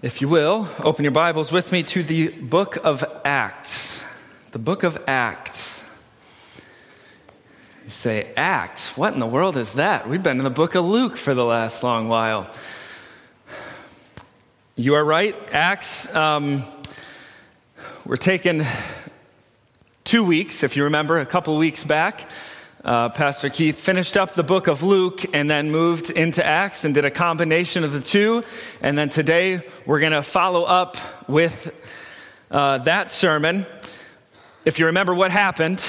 If you will, open your Bibles with me to the book of Acts. The book of Acts. You say, Acts? What in the world is that? We've been in the book of Luke for the last long while. You are right, Acts. We're taking 2 weeks, if you remember, a couple weeks back. Pastor Keith finished up the book of Luke and then moved into Acts and did a combination of the two. And then today we're going to follow up with that sermon. If you remember what happened,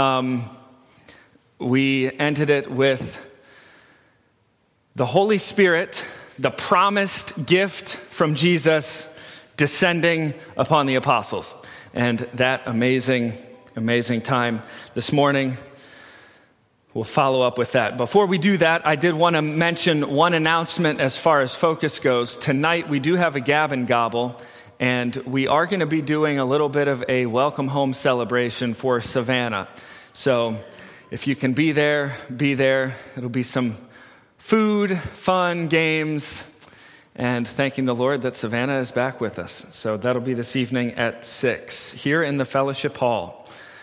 we ended it with the Holy Spirit, the promised gift from Jesus, descending upon the apostles. And that amazing time this morning, we'll follow up with that. Before we do that, I did want to mention one announcement as far as focus goes. Tonight, we do have a Gab and Gobble, and we are going to be doing a little bit of a welcome home celebration for Savannah. So if you can be there, be there. It'll be some food, fun, games, and thanking the Lord that Savannah is back with us. So that'll be this evening at 6 here in the fellowship hall.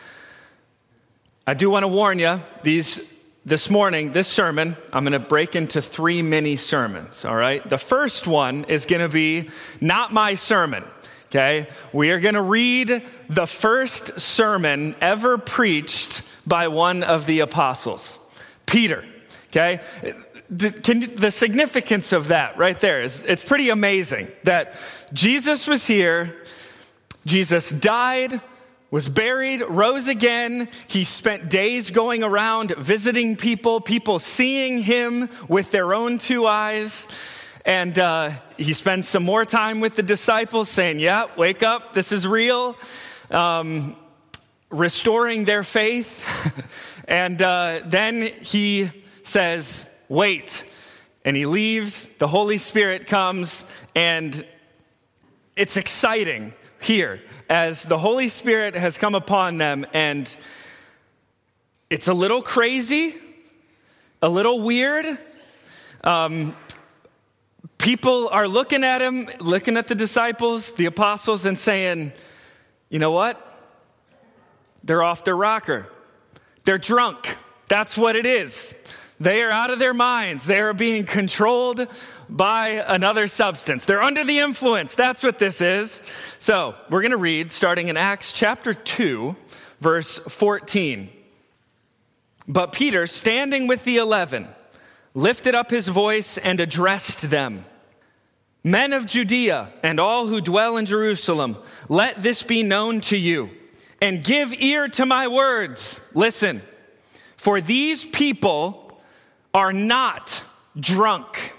I do want to warn you, this morning, this sermon, I'm going to break into 3 mini sermons, all right? The first one is going to be not my sermon, okay? We are going to read the first sermon ever preached by one of the apostles, Peter, okay? The significance of that right there is, it's pretty amazing that Jesus was here, Jesus died, was buried, rose again. He spent days going around visiting people seeing him with their own 2 eyes. And he spends some more time with the disciples saying, yeah, wake up, this is real. Restoring their faith. And then he says, wait. And he leaves, the Holy Spirit comes, and it's exciting here as the Holy Spirit has come upon them, and it's a little crazy, a little weird. People are looking at him, looking at the disciples, the apostles, and saying, you know what? They're off their rocker. They're drunk. That's what it is. They are out of their minds. They are being controlled by another substance. They're under the influence. That's what this is. So we're going to read starting in Acts chapter 2, verse 14. But Peter, standing with the 11, lifted up his voice and addressed them. Men of Judea and all who dwell in Jerusalem, let this be known to you, and give ear to my words. Listen, for these people are not drunk,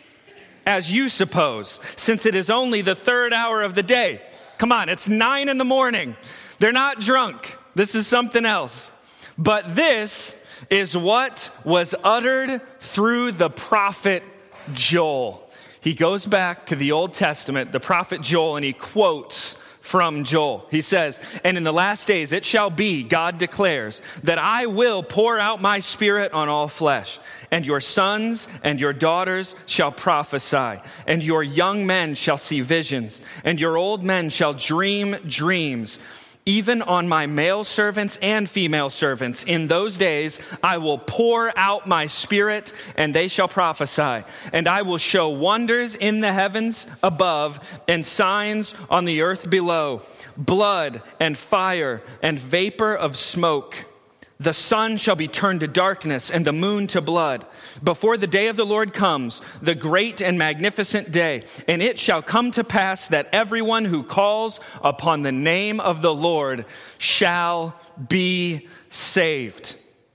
as you suppose, since it is only the 3rd hour of the day. Come on, it's 9 a.m. They're not drunk. This is something else. But this is what was uttered through the prophet Joel. He goes back to the Old Testament, the prophet Joel, and he quotes from Joel. He says, and in the last days it shall be, God declares, that I will pour out my spirit on all flesh, and your sons and your daughters shall prophesy, and your young men shall see visions, and your old men shall dream dreams. Even on my male servants and female servants, in those days I will pour out my spirit, and they shall prophesy. And I will show wonders in the heavens above and signs on the earth below, blood and fire and vapor of smoke. The sun shall be turned to darkness and the moon to blood before the day of the Lord comes, the great and magnificent day. And it shall come to pass that everyone who calls upon the name of the Lord shall be saved.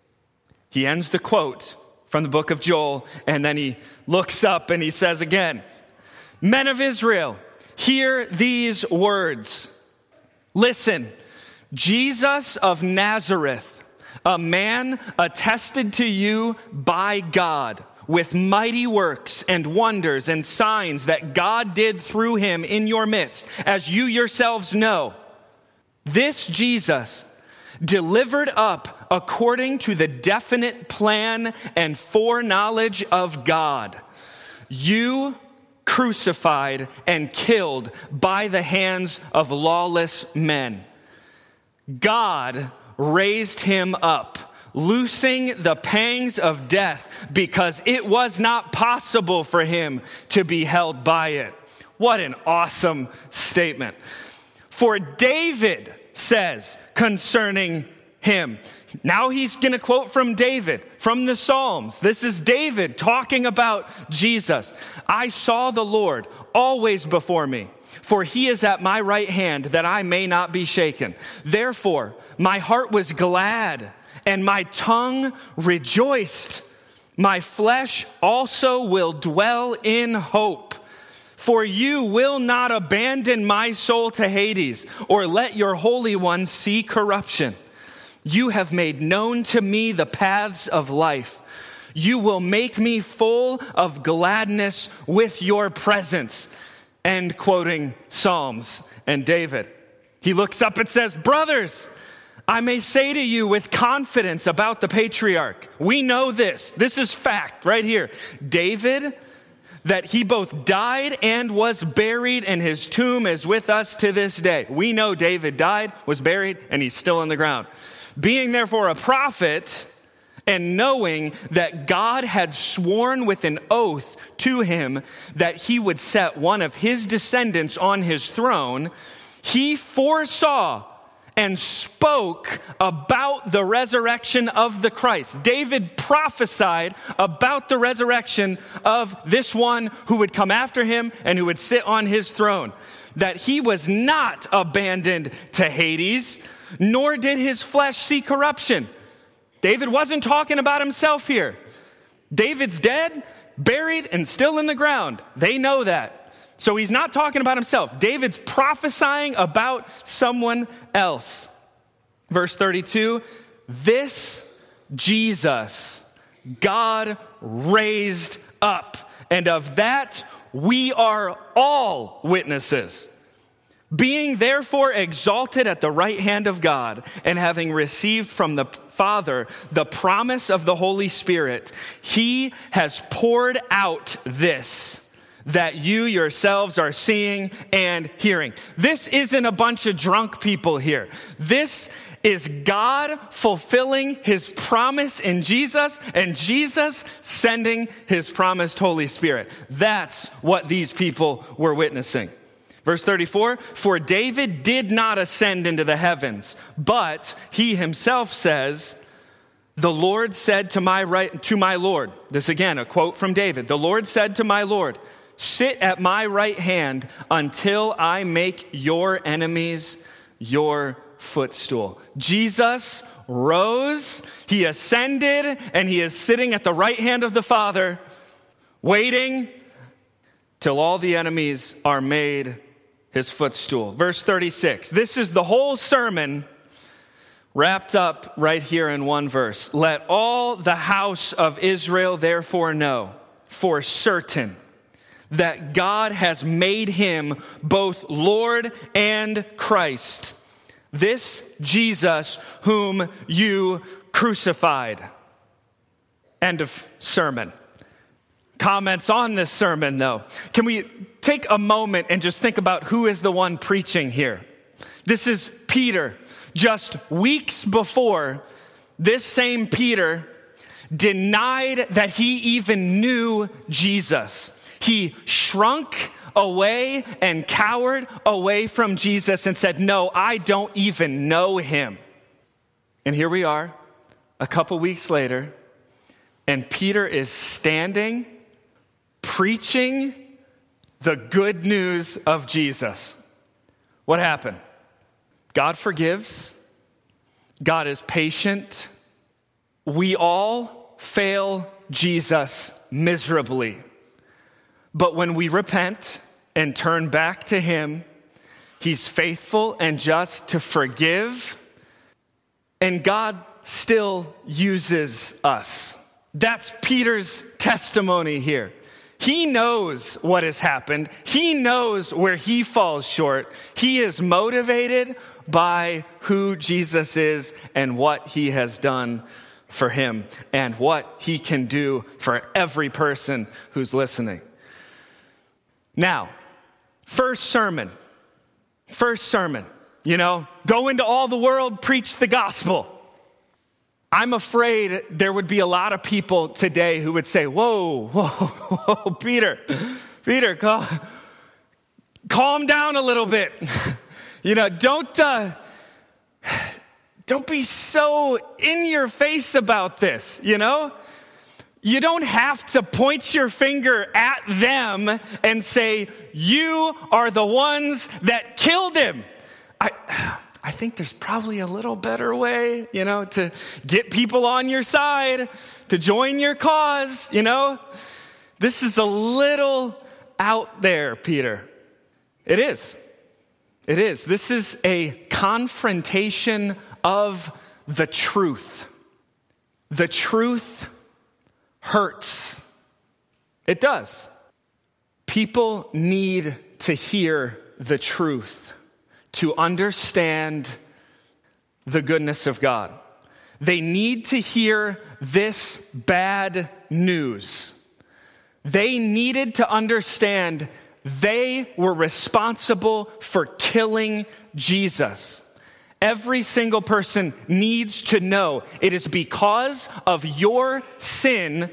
He ends the quote from the book of Joel, and then he looks up and he says again, men of Israel, hear these words. Listen, Jesus of Nazareth, a man attested to you by God with mighty works and wonders and signs that God did through him in your midst, as you yourselves know. This Jesus, delivered up according to the definite plan and foreknowledge of God, you crucified and killed by the hands of lawless men. God raised him up, loosing the pangs of death, because it was not possible for him to be held by it. What an awesome statement. For David says concerning him, now he's going to quote from David, from the Psalms. This is David talking about Jesus. I saw the Lord always before me, for he is at my right hand, that I may not be shaken. Therefore, my heart was glad, and my tongue rejoiced. My flesh also will dwell in hope. For you will not abandon my soul to Hades, or let your Holy One see corruption. You have made known to me the paths of life. You will make me full of gladness with your presence. End quoting Psalms and David. He looks up and says, brothers, I may say to you with confidence about the patriarch. We know this. This is fact right here. David, that he both died and was buried, and his tomb is with us to this day. We know David died, was buried, and he's still in the ground. Being therefore a prophet, and knowing that God had sworn with an oath to him that he would set one of his descendants on his throne, he foresaw and spoke about the resurrection of the Christ. David prophesied about the resurrection of this one who would come after him and who would sit on his throne, that he was not abandoned to Hades, nor did his flesh see corruption. David wasn't talking about himself here. David's dead, buried, and still in the ground. They know that. So he's not talking about himself. David's prophesying about someone else. Verse 32, this Jesus God raised up, and of that we are all witnesses. Being therefore exalted at the right hand of God, and having received from the Father the promise of the Holy Spirit, he has poured out this that you yourselves are seeing and hearing. This isn't a bunch of drunk people here. This is God fulfilling his promise in Jesus, and Jesus sending his promised Holy Spirit. That's what these people were witnessing. Verse 34, for David did not ascend into the heavens, but he himself says, the Lord said to my Lord, this again, a quote from David, the Lord said to my Lord, sit at my right hand until I make your enemies your footstool. Jesus rose, he ascended, and he is sitting at the right hand of the Father, waiting till all the enemies are made his footstool. Verse 36, this is the whole sermon wrapped up right here in one verse. Let all the house of Israel therefore know for certain that God has made him both Lord and Christ, this Jesus whom you crucified. End of sermon. Comments on this sermon, though. Can we take a moment and just think about who is the one preaching here? This is Peter. Just weeks before, this same Peter denied that he even knew Jesus. He shrunk away and cowered away from Jesus and said, no, I don't even know him. And here we are, a couple weeks later, and Peter is standing, preaching the good news of Jesus. What happened? God forgives. God is patient. We all fail Jesus miserably. But when we repent and turn back to him, he's faithful and just to forgive, and God still uses us. That's Peter's testimony here. He knows what has happened. He knows where he falls short. He is motivated by who Jesus is and what he has done for him and what he can do for every person who's listening. Now, first sermon, go into all the world, preach the gospel. I'm afraid there would be a lot of people today who would say, whoa, Peter, calm down a little bit. Don't be so in your face about this, You don't have to point your finger at them and say, you are the ones that killed him. I think there's probably a little better way, to get people on your side, to join your cause, This is a little out there, Peter. It is. This is a confrontation of the truth. The truth hurts. It does. People need to hear the truth to understand the goodness of God. They need to hear this bad news. They needed to understand they were responsible for killing Jesus. Every single person needs to know it is because of your sin,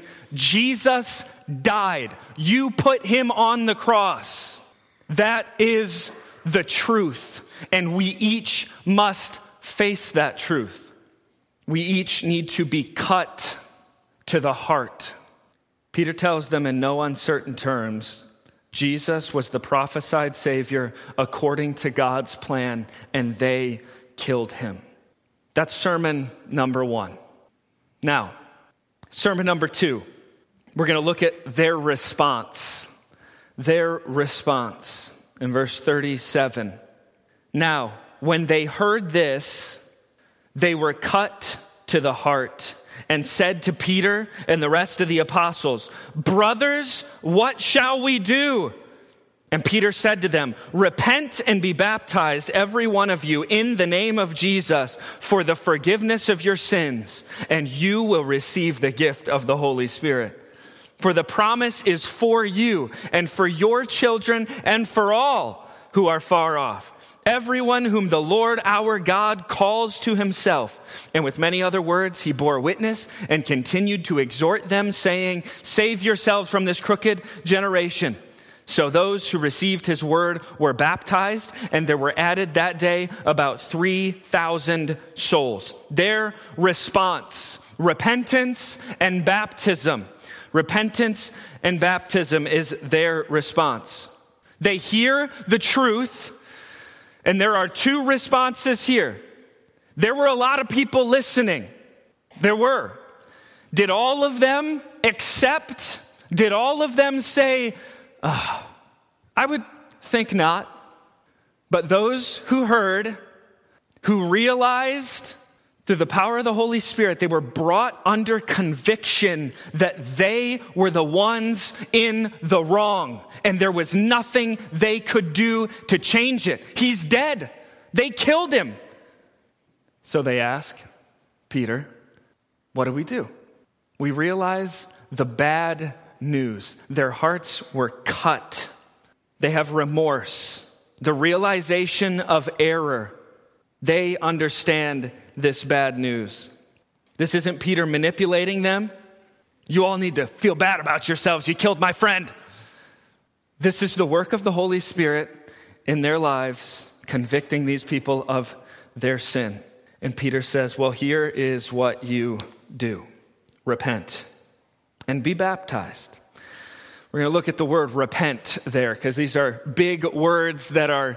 Jesus died. You put him on the cross. That is the truth. And we each must face that truth. We each need to be cut to the heart. Peter tells them in no uncertain terms, Jesus was the prophesied Savior according to God's plan, and they killed him. That's sermon number 1. Now, sermon number 2, we're going to look at their response. Their response in verse 37. Now, when they heard this, they were cut to the heart and said to Peter and the rest of the apostles, "Brothers, what shall we do?" And Peter said to them, "Repent and be baptized, every one of you, in the name of Jesus, for the forgiveness of your sins, and you will receive the gift of the Holy Spirit. For the promise is for you and for your children and for all who are far off, everyone whom the Lord our God calls to himself." And with many other words, he bore witness and continued to exhort them, saying, "Save yourselves from this crooked generation." So those who received his word were baptized, and there were added that day about 3,000 souls. Their response, repentance and baptism. Repentance and baptism is their response. They hear the truth, and there are 2 responses here. There were a lot of people listening. There were. Did all of them accept? Did all of them say, I would think not. But those who heard, who realized through the power of the Holy Spirit, they were brought under conviction that they were the ones in the wrong. And there was nothing they could do to change it. He's dead. They killed him. So they ask Peter, what do we do? We realize the bad news. Their hearts were cut. They have remorse, the realization of error. They understand this bad news. This isn't Peter manipulating them. You all need to feel bad about yourselves. You killed my friend. This is the work of the Holy Spirit in their lives, convicting these people of their sin. And Peter says, well, here is what you do. Repent and be baptized. We're going to look at the word repent there, because these are big words that are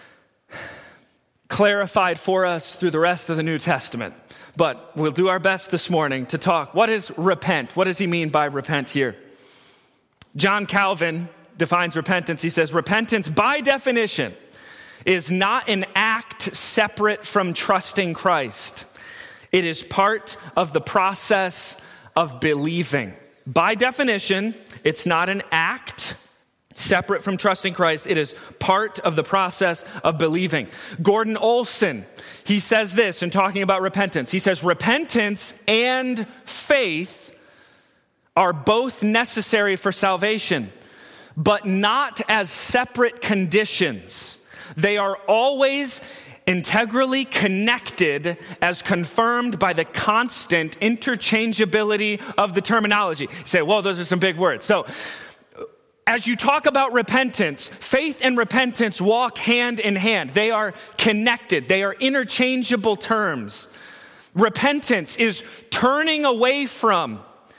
clarified for us through the rest of the New Testament. But we'll do our best this morning to talk. What is repent? What does he mean by repent here? John Calvin defines repentance. He says, repentance by definition is not an act separate from trusting Christ. It is part of the process of believing. By definition, it's not an act separate from trusting Christ. It is part of the process of believing. Gordon Olson, he says this in talking about repentance. He says, repentance and faith are both necessary for salvation, but not as separate conditions. They are always integrally connected as confirmed by the constant interchangeability of the terminology. You say, whoa, those are some big words. So as you talk about repentance, faith and repentance walk hand in hand. They are connected. They are interchangeable terms. Repentance is turning away from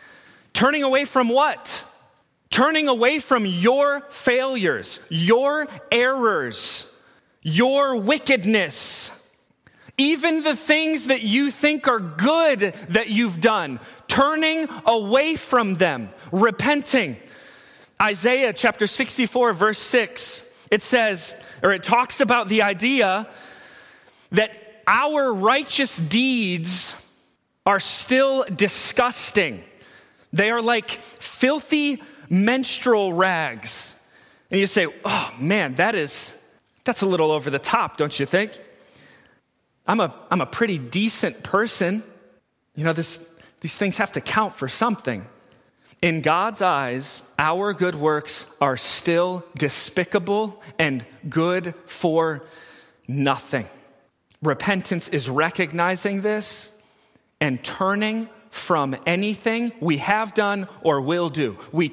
what? Turning away from your failures, your errors, your wickedness, even the things that you think are good that you've done, turning away from them, repenting. Isaiah chapter 64, verse 6, it says, or it talks about the idea that our righteous deeds are still disgusting. They are like filthy menstrual rags. And you say, oh man, that's a little over the top, don't you think? I'm a pretty decent person. You know, these things have to count for something. In God's eyes, our good works are still despicable and good for nothing. Repentance is recognizing this and turning from anything we have done or will do. We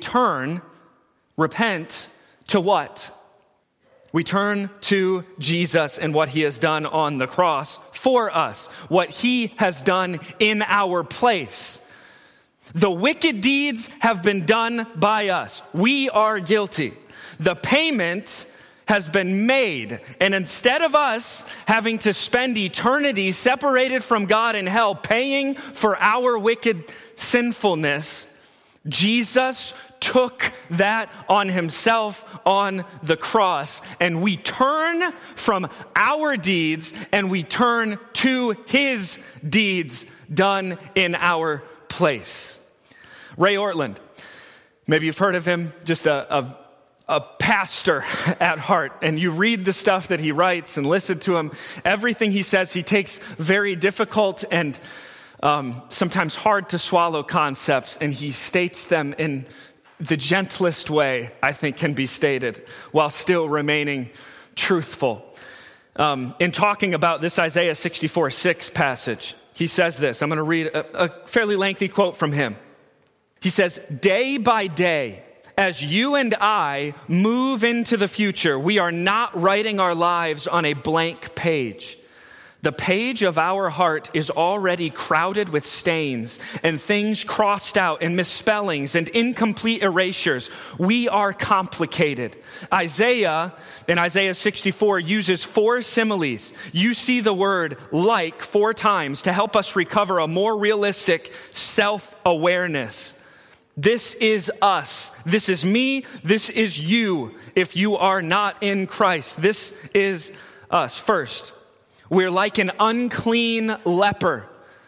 repent to what? We turn to Jesus and what he has done on the cross for us, what he has done in our place. The wicked deeds have been done by us. We are guilty. The payment has been made. And instead of us having to spend eternity separated from God in hell, paying for our wicked sinfulness, Jesus took that on himself on the cross. And we turn from our deeds and we turn to his deeds done in our place. Ray Ortlund, maybe you've heard of him, just a pastor at heart, and you read the stuff that he writes and listen to him. Everything he says, he takes very difficult and sometimes hard to swallow concepts, and he states them in the gentlest way I think can be stated, while still remaining truthful. In talking about this Isaiah 64:6 passage, he says this. I'm going to read a fairly lengthy quote from him. He says, day by day, as you and I move into the future, we are not writing our lives on a blank page. The page of our heart is already crowded with stains and things crossed out and misspellings and incomplete erasures. We are complicated. Isaiah, in Isaiah 64, uses 4 similes. You see the word like 4 times to help us recover a more realistic self-awareness. This is us. This is me. This is you. If you are not in Christ, this is us. First, we're like an unclean leper.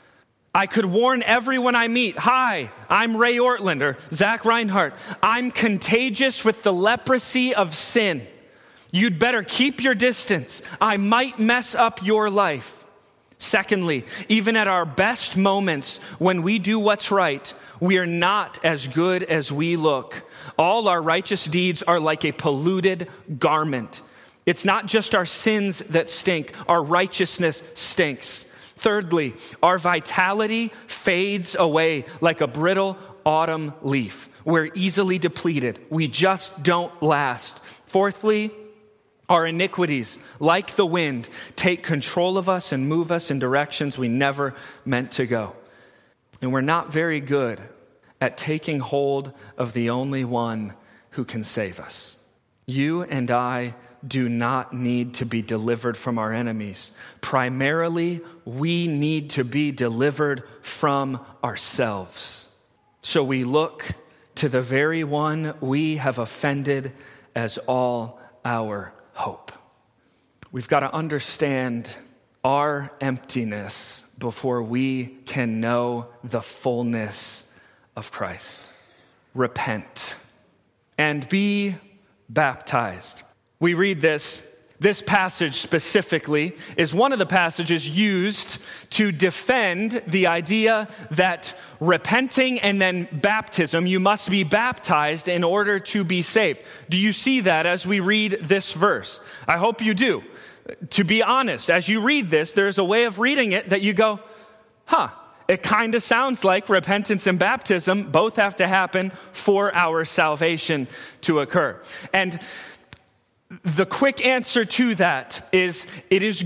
I could warn everyone I meet, hi, I'm Ray Ortlund or Zach Reinhardt. I'm contagious with the leprosy of sin. You'd better keep your distance. I might mess up your life. Secondly, even at our best moments when we do what's right, we are not as good as we look. All our righteous deeds are like a polluted garment. It's not just our sins that stink, our righteousness stinks. Thirdly, our vitality fades away like a brittle autumn leaf. We're easily depleted. We just don't last. Fourthly, our iniquities, like the wind, take control of us and move us in directions we never meant to go. And we're not very good at taking hold of the only one who can save us. You and I do not need to be delivered from our enemies. Primarily, we need to be delivered from ourselves. So we look to the very one we have offended as all our hope. We've got to understand our emptiness before we can know the fullness of Christ. Repent and be baptized. We read this This passage specifically is one of the passages used to defend the idea that repenting and then baptism, you must be baptized in order to be saved. Do you see that as we read this verse? I hope you do. To be honest, as you read this, there's a way of reading it that you go, it kind of sounds like repentance and baptism both have to happen for our salvation to occur. And the quick answer to that is it is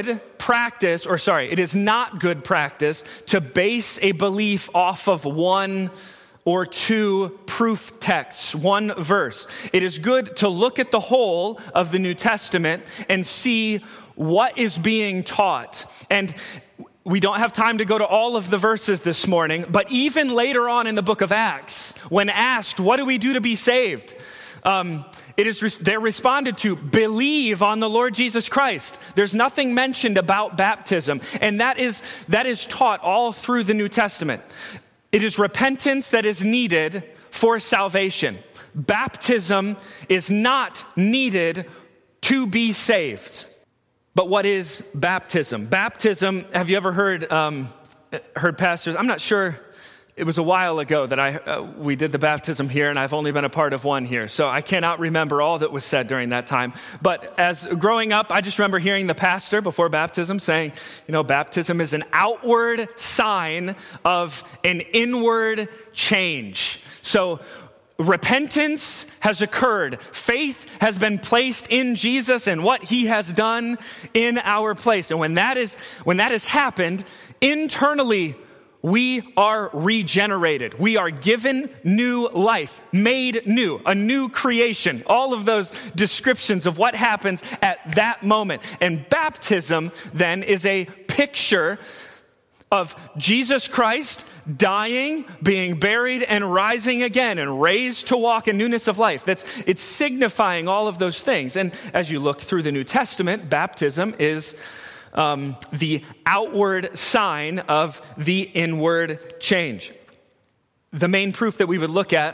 not good practice to base a belief off of one or two proof texts, one verse. It is good to look at the whole of the New Testament and see what is being taught. And we don't have time to go to all of the verses this morning, but even later on in the book of Acts, when asked, what do we do to be saved? They're responded to, believe on the Lord Jesus Christ. There's nothing mentioned about baptism, and that is taught all through the New Testament. It is repentance that is needed for salvation. Baptism is not needed to be saved. But what is baptism? Baptism, have you ever heard pastors, I'm not sure, it was a while ago that we did the baptism here, and I've only been a part of one here, so I cannot remember all that was said during that time. But as growing up, I just remember hearing the pastor before baptism saying, baptism is an outward sign of an inward change. So repentance has occurred. Faith has been placed in Jesus and what he has done in our place. And when that has happened, internally, we are regenerated. We are given new life, made new, a new creation. All of those descriptions of what happens at that moment. And baptism then is a picture of Jesus Christ dying, being buried, and rising again, and raised to walk in newness of life. It's signifying all of those things. And as you look through the New Testament, baptism is the outward sign of the inward change. The main proof that we would look at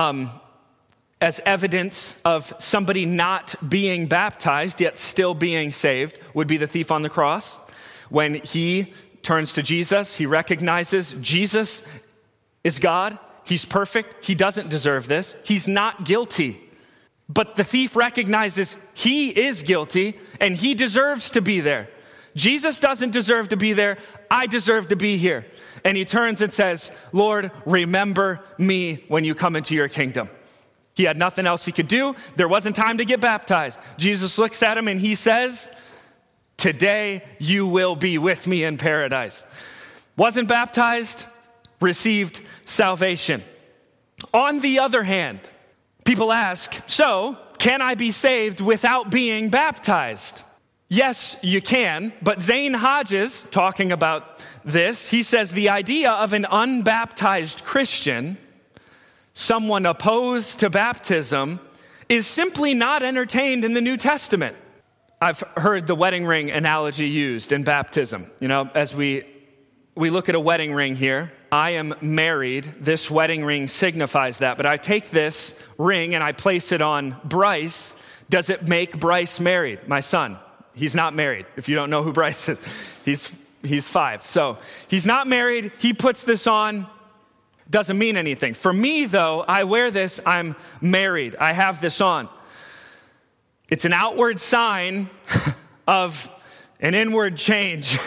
as evidence of somebody not being baptized yet still being saved would be the thief on the cross. When he turns to Jesus, he recognizes Jesus is God. He's perfect. He doesn't deserve this. He's not guilty. But the thief recognizes he is guilty and he deserves to be there. Jesus doesn't deserve to be there. I deserve to be here. And he turns and says, Lord, remember me when you come into your kingdom. He had nothing else he could do. There wasn't time to get baptized. Jesus looks at him and he says, today you will be with me in paradise. Wasn't baptized, received salvation. On the other hand, people ask, so can I be saved without being baptized? Yes, you can, but Zane Hodges, talking about this, he says the idea of an unbaptized Christian, someone opposed to baptism, is simply not entertained in the New Testament. I've heard the wedding ring analogy used in baptism. As we look at a wedding ring here, I am married. This wedding ring signifies that, but I take this ring and I place it on Bryce. Does it make Bryce married, my son? He's not married. If you don't know who Bryce is, he's 5. So he's not married. He puts this on. Doesn't mean anything. For me, though, I wear this. I'm married. I have this on. It's an outward sign of an inward change,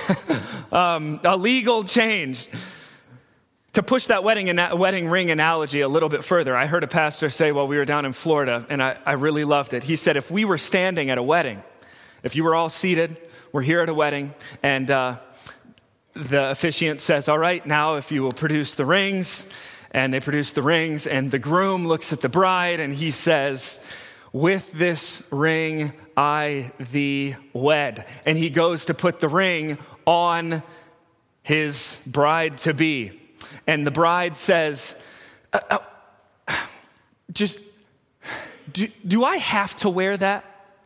a legal change. To push that wedding ring analogy a little bit further, I heard a pastor say while we were down in Florida, and I really loved it. He said, if we were standing at a wedding, if you were all seated, we're here at a wedding, and the officiant says, all right, now if you will produce the rings, and they produce the rings, and the groom looks at the bride, and he says, with this ring I thee wed. And he goes to put the ring on his bride-to-be. And the bride says, do I have to wear that?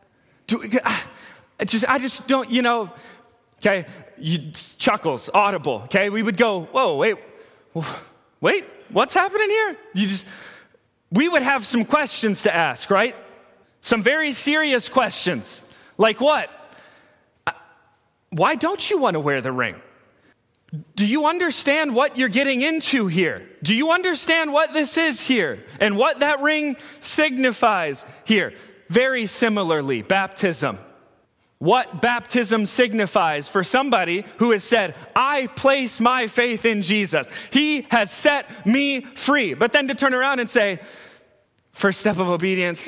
I just don't, okay, chuckles, audible, okay? We would go, whoa, wait, what's happening here? we would have some questions to ask, right? Some very serious questions. Like what? Why don't you want to wear the ring? Do you understand what you're getting into here? Do you understand what this is here and what that ring signifies here? Very similarly, baptism. What baptism signifies for somebody who has said, I place my faith in Jesus. He has set me free. But then to turn around and say, first step of obedience,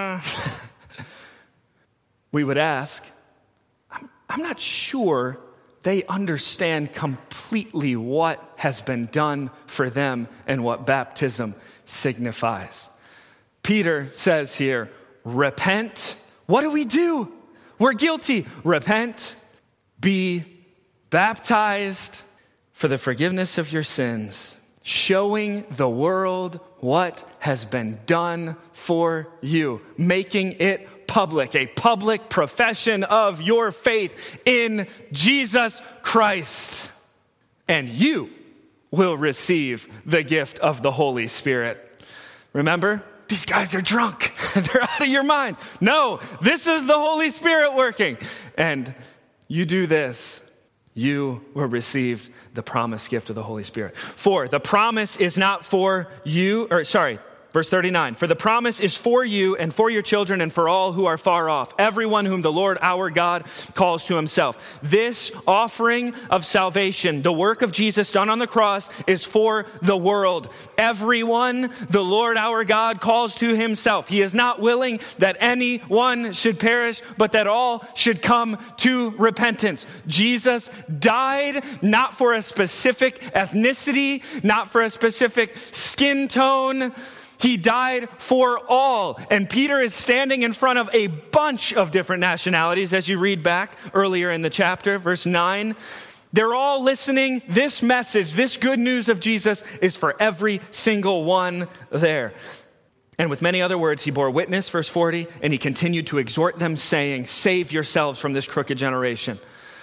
we would ask, I'm not sure they understand completely what has been done for them and what baptism signifies. Peter says here, repent. What do? We're guilty. Repent, be baptized for the forgiveness of your sins, showing the world what has been done for you, making it public, a public profession of your faith in Jesus Christ. And you will receive the gift of the Holy Spirit. Remember, these guys are drunk. They're out of your minds. No, this is the Holy Spirit working. And you do this, you will receive the promised gift of the Holy Spirit. For the promise is not for you, verse 39, for the promise is for you and for your children and for all who are far off, everyone whom the Lord our God calls to himself. This offering of salvation, the work of Jesus done on the cross, is for the world. Everyone the Lord our God calls to himself. He is not willing that anyone should perish, but that all should come to repentance. Jesus died not for a specific ethnicity, not for a specific skin tone. He died for all. And Peter is standing in front of a bunch of different nationalities as you read back earlier in the chapter, verse 9. They're all listening. This message, this good news of Jesus is for every single one there. And with many other words, he bore witness, verse 40, and he continued to exhort them, saying, save yourselves from this crooked generation.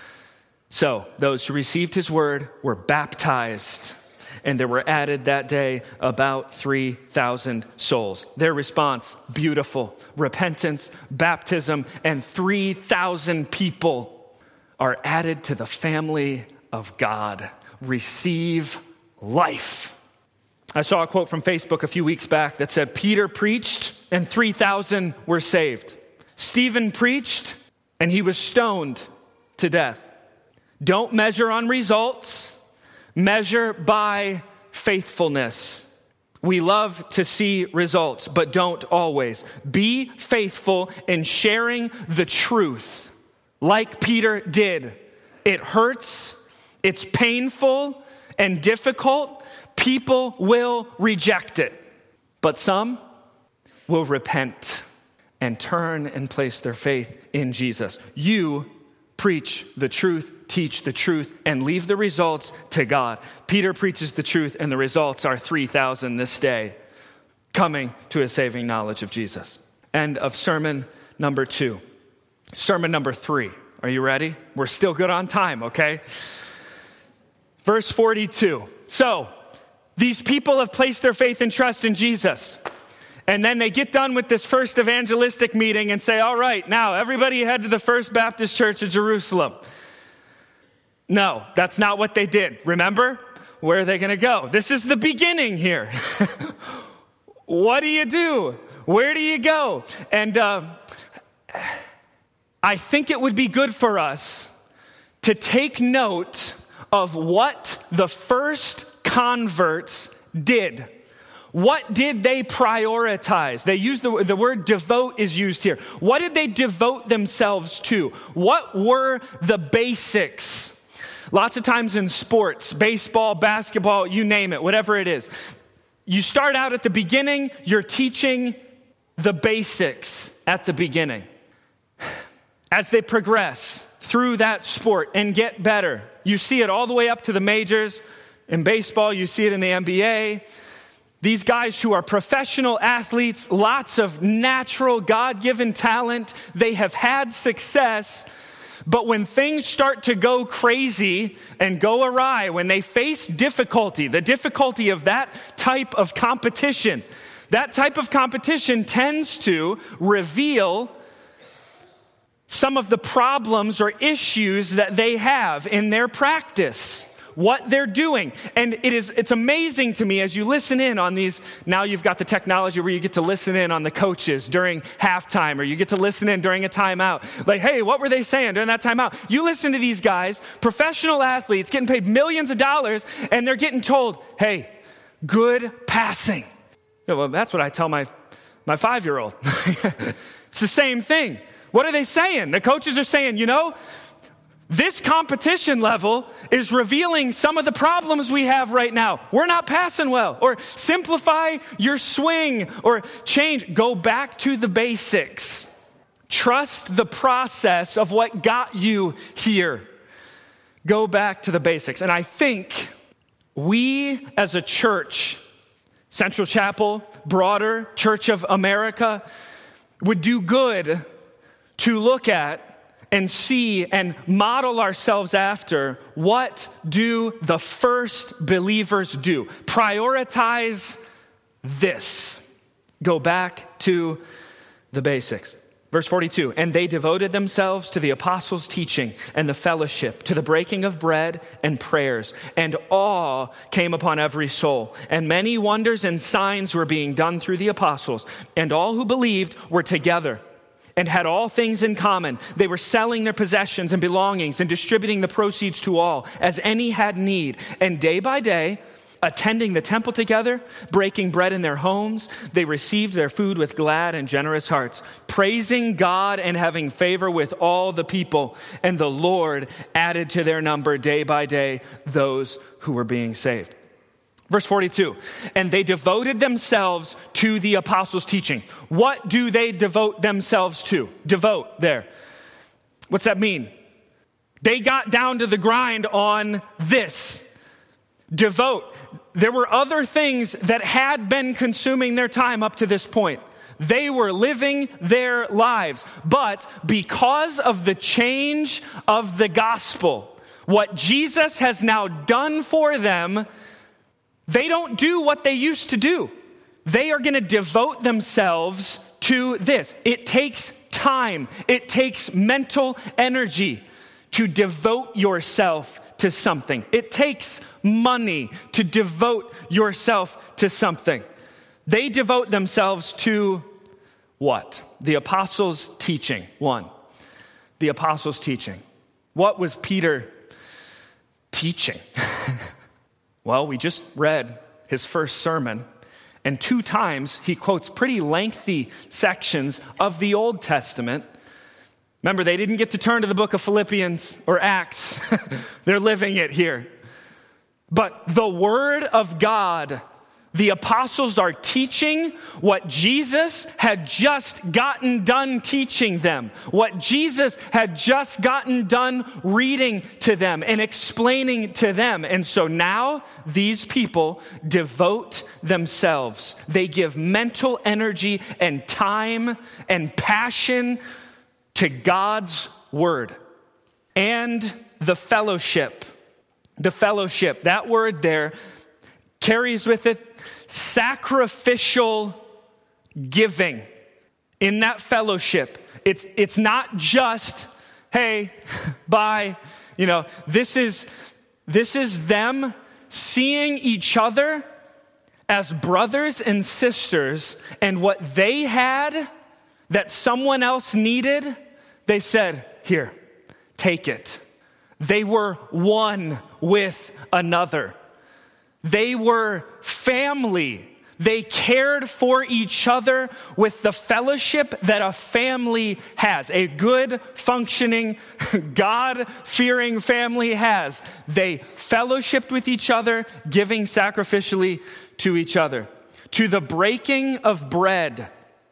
So those who received his word were baptized, and there were added that day about 3,000 souls. Their response, beautiful. Repentance, baptism, and 3,000 people are added to the family of God. Receive life. I saw a quote from Facebook a few weeks back that said, Peter preached and 3,000 were saved. Stephen preached and he was stoned to death. Don't measure on results. Measure by faithfulness. We love to see results, but don't always. Be faithful in sharing the truth like Peter did. It hurts, it's painful and difficult. People will reject it, but some will repent and turn and place their faith in Jesus. You preach the truth, teach the truth, and leave the results to God. Peter preaches the truth, and the results are 3,000 this day coming to a saving knowledge of Jesus. End of sermon number 2. Sermon number 3. Are you ready? We're still good on time, okay? Verse 42. So, these people have placed their faith and trust in Jesus. And then they get done with this first evangelistic meeting and say, all right, now everybody head to the First Baptist Church of Jerusalem. No, that's not what they did. Remember? Where are they going to go? This is the beginning here. What do you do? Where do you go? And I think it would be good for us to take note of what the first converts did. What did they prioritize? They use the word devote is used here. What did they devote themselves to? What were the basics? Lots of times in sports, baseball, basketball, you name it, whatever it is. You start out at the beginning, you're teaching the basics at the beginning. As they progress through that sport and get better, you see it all the way up to the majors. In baseball, you see it in the NBA. These guys who are professional athletes, lots of natural God-given talent, they have had success, but when things start to go crazy and go awry, when they face difficulty, the difficulty of that type of competition tends to reveal some of the problems or issues that they have in their practice, what they're doing. And it's amazing to me as you listen in on these. Now you've got the technology where you get to listen in on the coaches during halftime, or you get to listen in during a timeout. Like, hey, what were they saying during that timeout? You listen to these guys, professional athletes getting paid millions of dollars, and they're getting told, hey, good passing. Yeah, well, that's what I tell my 5-year-old. It's the same thing. What are they saying? The coaches are saying, this competition level is revealing some of the problems we have right now. We're not passing well. Or simplify your swing, or change. Go back to the basics. Trust the process of what got you here. Go back to the basics. And I think we as a church, Central Chapel, broader Church of America, would do good to look at and see and model ourselves after what do the first believers do. Prioritize this. Go back to the basics. Verse 42, and they devoted themselves to the apostles' teaching and the fellowship, to the breaking of bread and prayers, and awe came upon every soul. And many wonders and signs were being done through the apostles, and all who believed were together and had all things in common. They were selling their possessions and belongings and distributing the proceeds to all, as any had need. And day by day, attending the temple together, breaking bread in their homes, they received their food with glad and generous hearts, praising God and having favor with all the people. And the Lord added to their number day by day those who were being saved. Verse 42, and they devoted themselves to the apostles' teaching. What do they devote themselves to? Devote there. What's that mean? They got down to the grind on this. Devote. There were other things that had been consuming their time up to this point. They were living their lives. But because of the change of the gospel, what Jesus has now done for them, they don't do what they used to do. They are going to devote themselves to this. It takes time. It takes mental energy to devote yourself to something. It takes money to devote yourself to something. They devote themselves to what? The apostles' teaching. One, the apostles' teaching. What was Peter teaching? Well, we just read his first sermon, and 2 times he quotes pretty lengthy sections of the Old Testament. Remember, they didn't get to turn to the book of Philippians or Acts. They're living it here. But the Word of God, the apostles are teaching what Jesus had just gotten done teaching them, what Jesus had just gotten done reading to them and explaining to them. And so now these people devote themselves. They give mental energy and time and passion to God's Word. And the fellowship. The fellowship, that word there carries with it sacrificial giving. In that fellowship, it's not just, hey, bye. This is them seeing each other as brothers and sisters, and what they had that someone else needed, they said, here, take it. They were one with another. They were family. They cared for each other with the fellowship that a family has. A good, functioning, God-fearing family has. They fellowshiped with each other, giving sacrificially to each other. To the breaking of bread.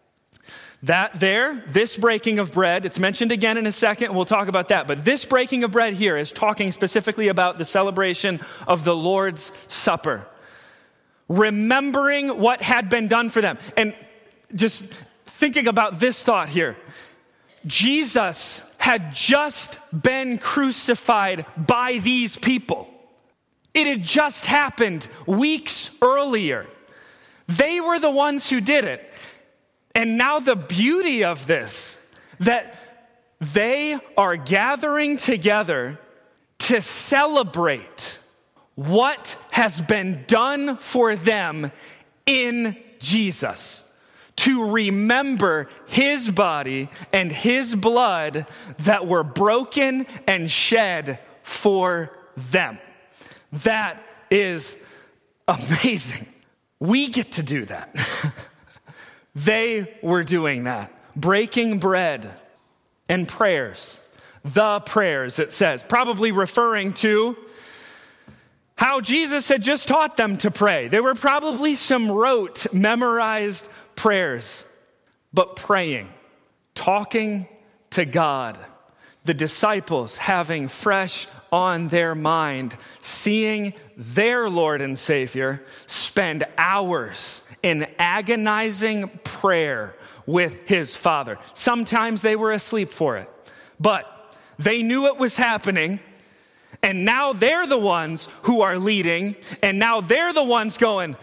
This breaking of bread, it's mentioned again in a second, we'll talk about that. But this breaking of bread here is talking specifically about the celebration of the Lord's Supper. Remembering what had been done for them. And just thinking about this thought here. Jesus had just been crucified by these people. It had just happened weeks earlier. They were the ones who did it. And now the beauty of this, that They are gathering together to celebrate what has been done for them in Jesus, to remember his body and his blood that were broken and shed for them. That is amazing. We get to do that. They were doing that, breaking bread and prayers. The prayers, it says, probably referring to how Jesus had just taught them to pray. There were probably some rote, memorized prayers, but praying, talking to God. The disciples having fresh on their mind, seeing their Lord and Savior spend hours in agonizing prayer with his Father. Sometimes they were asleep for it, but they knew it was happening, and now they're the ones who are leading, and now they're the ones going,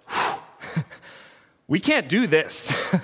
we can't do this.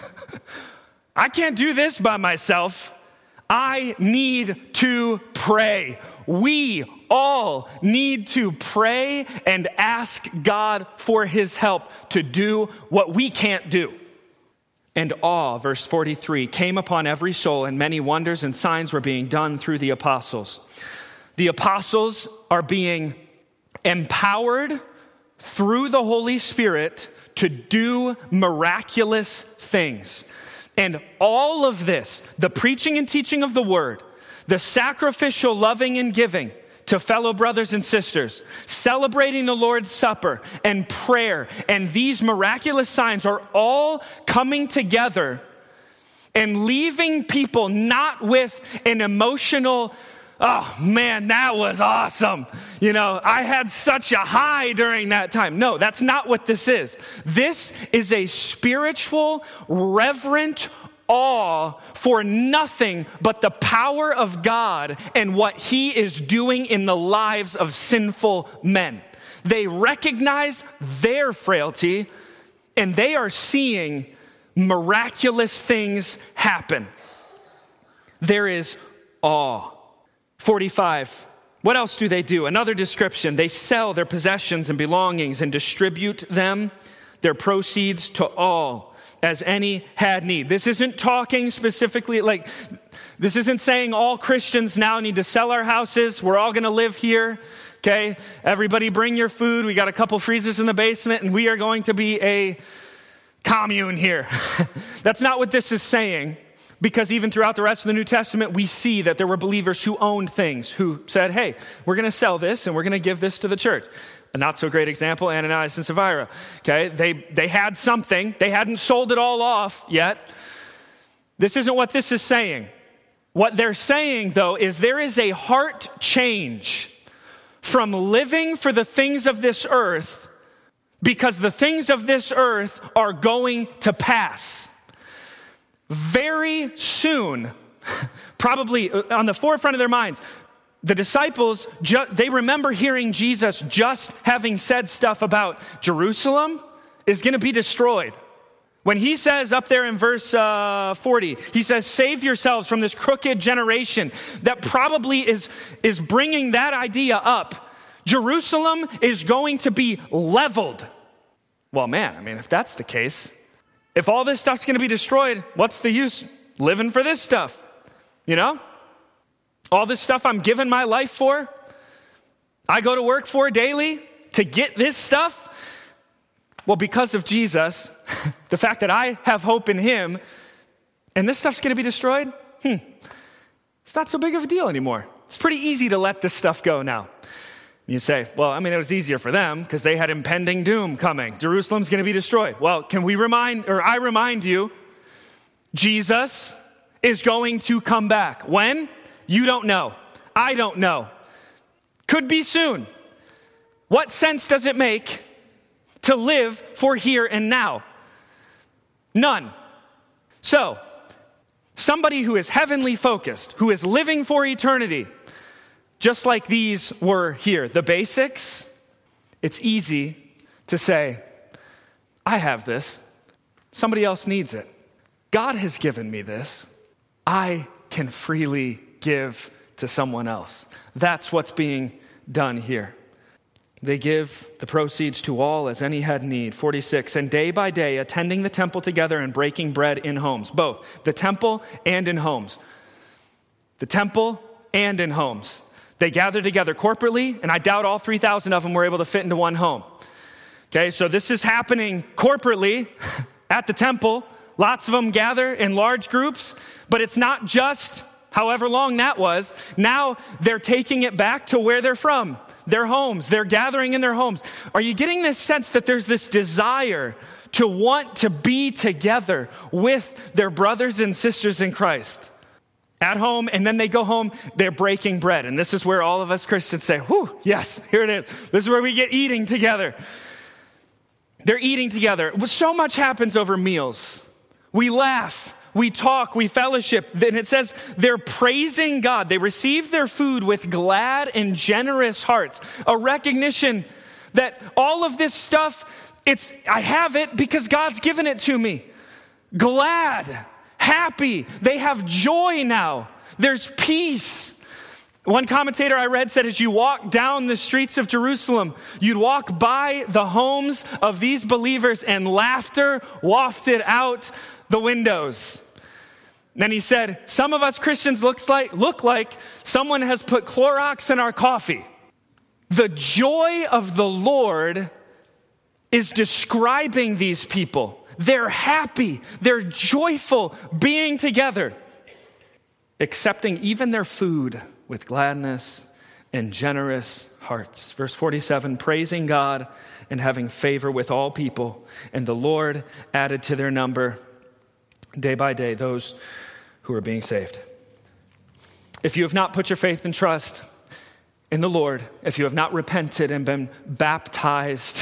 I can't do this by myself. I need to pray. We all need to pray and ask God for his help to do what we can't do. And awe, verse 43, came upon every soul, and many wonders and signs were being done through the apostles. The apostles are being empowered through the Holy Spirit to do miraculous things. And all of this, the preaching and teaching of the word, the sacrificial loving and giving to fellow brothers and sisters, celebrating the Lord's Supper and prayer, and these miraculous signs are all coming together and leaving people not with an emotional, oh man, that was awesome. You know, I had such a high during that time. No, that's not what this is. This is a spiritual, reverent awe for nothing but the power of God and what he is doing in the lives of sinful men. They recognize their frailty and they are seeing miraculous things happen. There is awe. 45. What else do they do? Another description. They sell their possessions and belongings and distribute them, their proceeds, to all as any had need. This isn't talking specifically this isn't saying all Christians now need to sell our houses. We're all going to live here. Okay. Everybody bring your food. We got a couple freezers in the basement and we are going to be a commune here. That's not what this is saying. Because even throughout the rest of the New Testament, we see that there were believers who owned things, who said, hey, we're going to sell this and we're going to give this to the church. A not so great example, Ananias and Sapphira. Okay, they had something. They hadn't sold it all off yet. This isn't what this is saying. What they're saying, though, is there is a heart change from living for the things of this earth, because the things of this earth are going to pass. Very soon, probably on the forefront of their minds, the disciples, they remember hearing Jesus just having said stuff about Jerusalem is going to be destroyed. When he says up there in verse 40, he says, save yourselves from this crooked generation that probably is bringing that idea up. Jerusalem is going to be leveled. Well, man, I mean, if that's the case, if all this stuff's going to be destroyed, what's the use living for this stuff? You know? All this stuff I'm giving my life for, I go to work for daily to get this stuff. Well, because of Jesus, the fact that I have hope in him, and this stuff's going to be destroyed, it's not so big of a deal anymore. It's pretty easy to let this stuff go now. You say, well, I mean, it was easier for them because they had impending doom coming. Jerusalem's going to be destroyed. Well, I remind you, Jesus is going to come back. When? You don't know. I don't know. Could be soon. What sense does it make to live for here and now? None. So, somebody who is heavenly focused, who is living for eternity, just like these were here, the basics, it's easy to say, I have this. Somebody else needs it. God has given me this. I can freely give to someone else. That's what's being done here. They give the proceeds to all as any had need. 46, and day by day attending the temple together and breaking bread in homes. Both the temple and in homes. The temple and in homes. They gathered together corporately, and I doubt all 3,000 of them were able to fit into one home. Okay, so this is happening corporately at the temple. Lots of them gather in large groups, but it's not just however long that was. Now they're taking it back to where they're from, their homes. They're gathering in their homes. Are you getting this sense that there's this desire to want to be together with their brothers and sisters in Christ? At home, and then they go home, they're breaking bread. And this is where all of us Christians say, whew, yes, here it is. This is where we get eating together. They're eating together. So much happens over meals. We laugh, we talk, we fellowship. Then it says they're praising God. They receive their food with glad and generous hearts. A recognition that all of this stuff, I have it because God's given it to me. Glad, happy. They have joy now. There's peace. One commentator I read said, as you walk down the streets of Jerusalem, you'd walk by the homes of these believers and laughter wafted out the windows. Then he said, some of us Christians look like someone has put Clorox in our coffee. The joy of the Lord is describing these people. They're happy. They're joyful being together, accepting even their food with gladness and generous hearts. Verse 47, praising God and having favor with all people. And the Lord added to their number day by day those who are being saved. If you have not put your faith and trust in the Lord, if you have not repented and been baptized,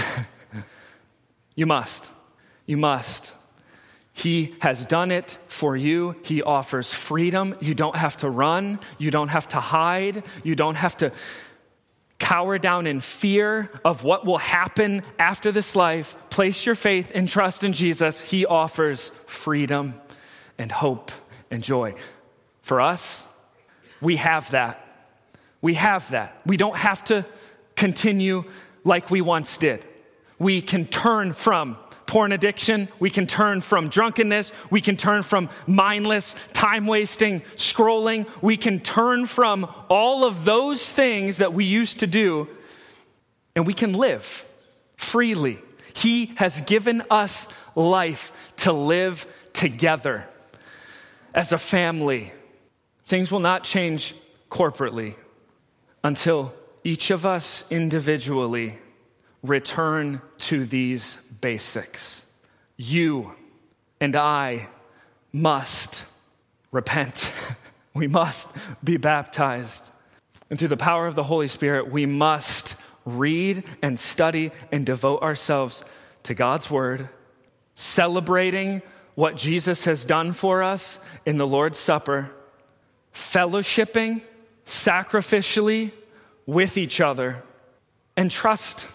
you must. You must. He has done it for you. He offers freedom. You don't have to run. You don't have to hide. You don't have to cower down in fear of what will happen after this life. Place your faith and trust in Jesus. He offers freedom and hope and joy. For us, we have that. We have that. We don't have to continue like we once did. We can turn from porn addiction. We can turn from drunkenness. We can turn from mindless, time-wasting scrolling. We can turn from all of those things that we used to do, and we can live freely. He has given us life to live together as a family. Things will not change corporately until each of us individually return to these basics. You and I must repent. We must be baptized. And through the power of the Holy Spirit, we must read and study and devote ourselves to God's word, celebrating what Jesus has done for us in the Lord's Supper, fellowshipping sacrificially with each other, and trust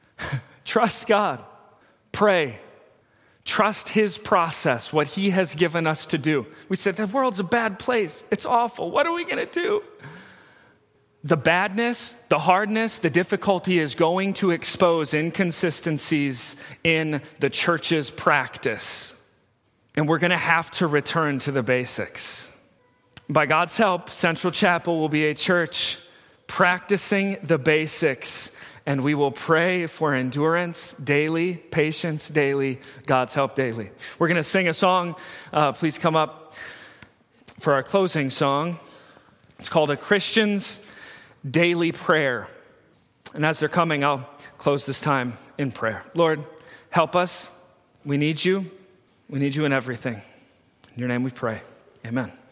God. Pray. Trust his process, what he has given us to do. We said, the world's a bad place. It's awful. What are we going to do? The badness, the hardness, the difficulty is going to expose inconsistencies in the church's practice. And we're going to have to return to the basics. By God's help, Central Chapel will be a church practicing the basics. And we will pray for endurance daily, patience daily, God's help daily. We're going to sing a song. Please come up for our closing song. It's called A Christian's Daily Prayer. And as they're coming, I'll close this time in prayer. Lord, help us. We need you. We need you in everything. In your name we pray. Amen.